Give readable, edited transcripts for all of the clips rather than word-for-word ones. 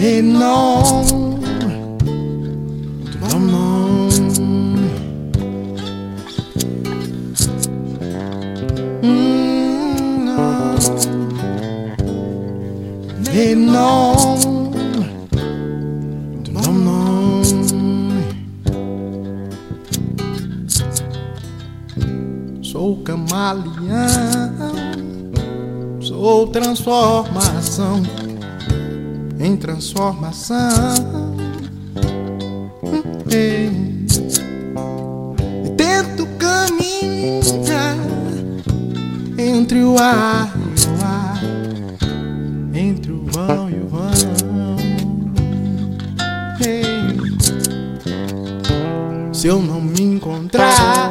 Et non, non, non. Non. Et non, non, non. Sou camaleão, sou transformação em transformação. E tento caminhar entre o ar e o ar, entre o vão e o vão. Se eu não me encontrar,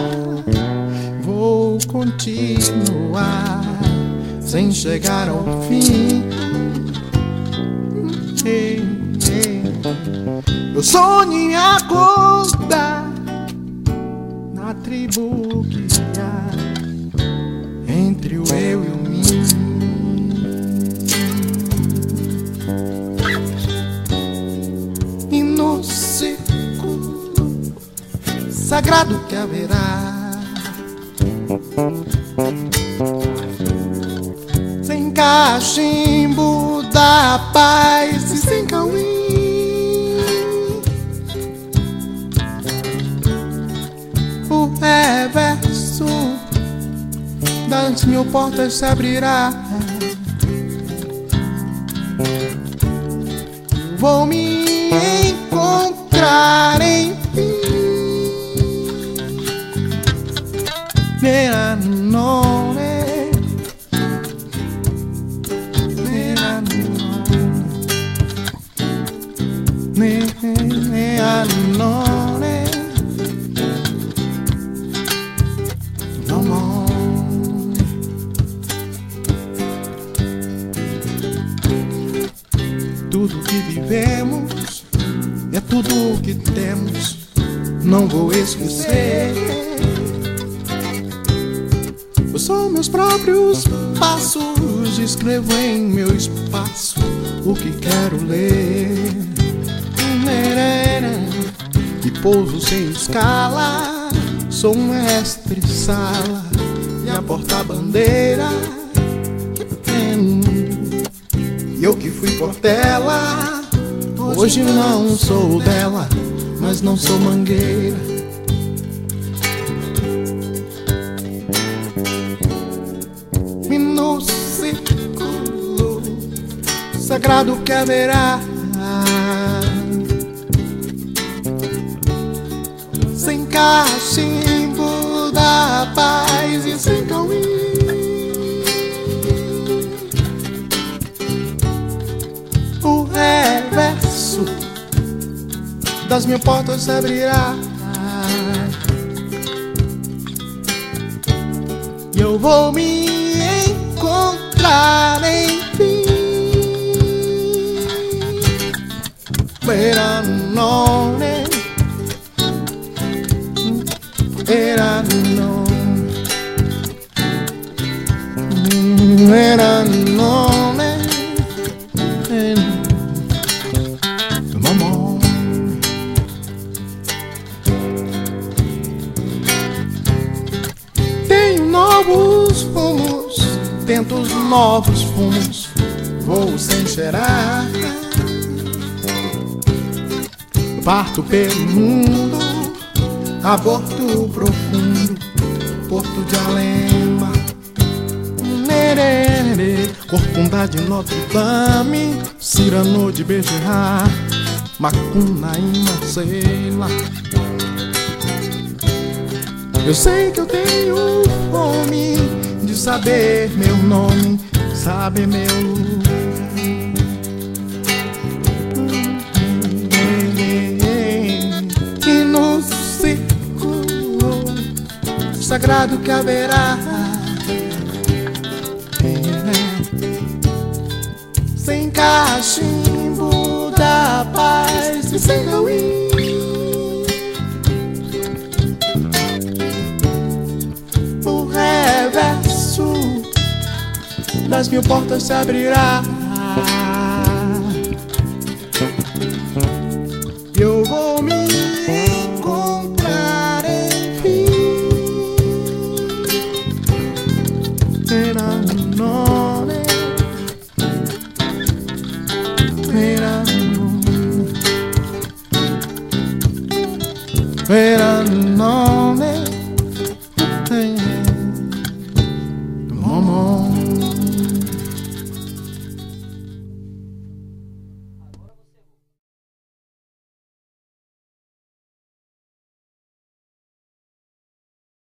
vou continuar sem chegar ao fim. Eu sonho em acordar na tribo que há entre o eu e o mim. E no círculo sagrado que haverá, sem cachimbo da paz e sem cauim, o reverso das mil portas se abrirá. Vou me encontrar em Meranone, Meranone, no more. Tudo que vivemos é tudo que temos, não vou esquecer. Eu sou meus próprios passos, escrevo em meu espaço o que quero ler. E pouso sem escala, sou um mestre-sala e a porta-bandeira. E eu que fui portela, hoje não sou dela, mas não sou mangueira. E no círculo sagrado que haverá, sem cachimbo da paz e sem cauim, o reverso das mil portas se abrirá. E eu vou me encontrar enfim. Meranone, Meranone, mamão. Tenho novos rumos, tento os novos fumos, vou sem cheirar. Parto pelo mundo, aborto profundo, Porto de Alema, Corcunda de Notre Dame, Cyrano de Bergerac, Macunaíma, sei lá. Eu sei que eu tenho fome de saber meu nome, saber meu lugar. E no círculo sagrado que haverá, sem cachimbo da paz e sem cauim, o reverso das mil portas se abrirá. menor.